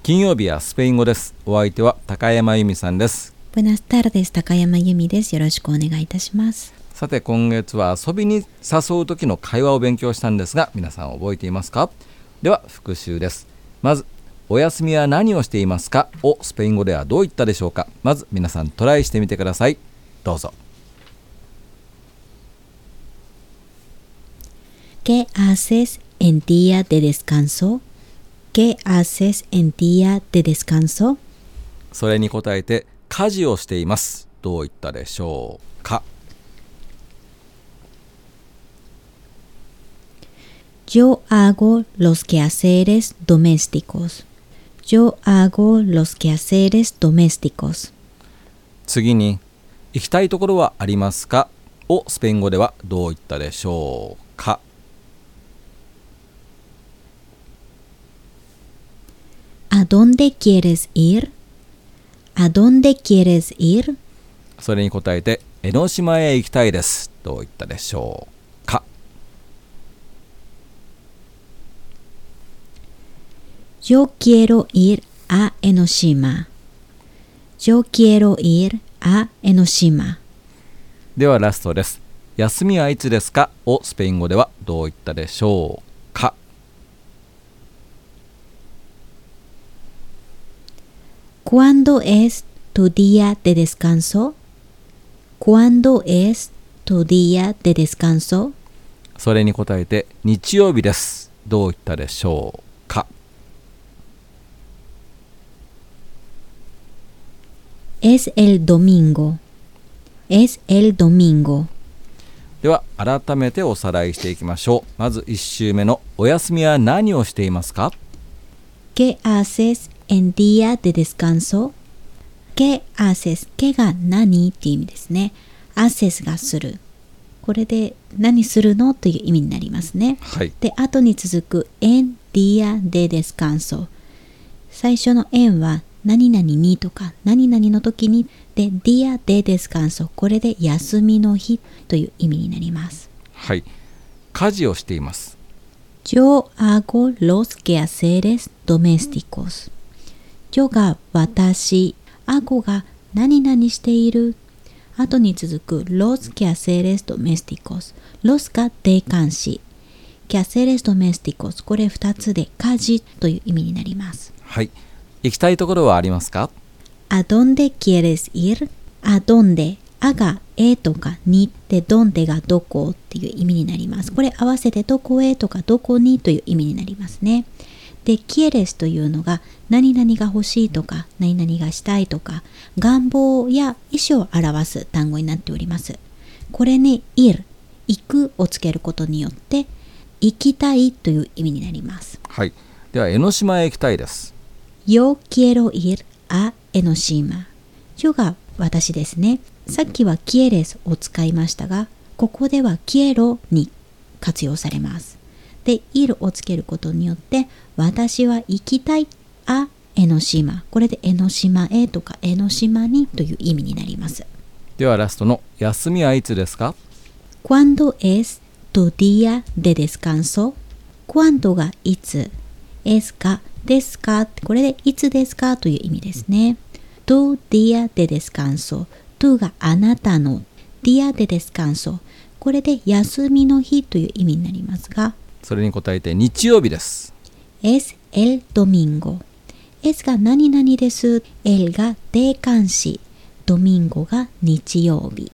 金曜日はスペイン語です。お相手は高山由美さんです。 Buenas tardes、高山由美です。よろしくお願いいたします。 さて今月は遊びに誘う時の会話を勉強したんですが、皆さん覚えていますか？では復習です。まず、お休みは何をしていますかをスペイン語ではどう言ったでしょうか。まず皆さんトライしてみてください。どうぞ。 ¿Qué haces en día de descanso? ¿Qué haces en día de descanso? それに答えて家事をしています。どう言ったでしょうか。 Yo hago los quehaceres domésticos. Yo hago los quehaceres domésticos. 次に行きたいところはありますかをスペイン語ではどう言ったでしょうか。 ¿A dónde quieres ir? ¿A dónde quieres ir? それに答えて江ノ島へ行きたいです。どう言ったでしょうか。 Yo quiero ir a Enoshima. Yo quiero ir a Enoshima. ではラストです。休みはいつですかをスペイン語ではどう言ったでしょうか。 ¿Cuándo es tu día de descanso? ¿Cuándo es tu día de descanso? それに答えて日曜日です。どう言ったでしょうか。 Es el domingo. Es el domingo. では改めておさらいしていきましょう。まず1週目のお休みは何をしていますか？ ¿Qué haces en día de descanso? ¿Qué haces? ¿Qué が何っていう意味ですね。haces がする。これで何するのという意味になりますね。 はい。 で、後に続く en día de descanso。最初の en は何々にとか何々の時にで día de descanso。これで休みの日という意味になります。 はい。家事をしています。 Yo hago los quehaceres domésticos。yo が私、hago が何々している。後に続く los quehaceres domésticos。los が定冠詞。quehaceres domésticos。これ2つで家事という意味になります。 はい。行きたいところはありますか？ ¿A dónde quieres ir? ¿A dónde? あがとかにでどんでがどこっていう意味になります。これ合わせてどこへとかどこにという意味になりますね。で、quieres というのが何々が欲しいとか何々がしたいとか願望や意思を表す単語になっております。これね、ir 行くをつけることによって行きたいという意味になります。 はい。では江ノ島へ行きたいです。 Yo quiero ir a Enoshima。yo が私ですね。さっきは quieres を使いましたが、ここでは quiero に活用されます。で、ir をつけることによって、私は行きたいa Enoshima。これで江ノ島へとか江ノ島にという意味になります。 ではラストの休みはいつですか？ ¿Cuándo es tu día de descanso? ¿Cuándo がいつ、es がですか、これでいつですかという意味ですね。tu día de descanso。tu があなたの día de descanso。これで休みの日という意味になりますが、 それに答えて日曜日です。 es el domingo。es が何々です。el が定冠詞。domingo が日曜日。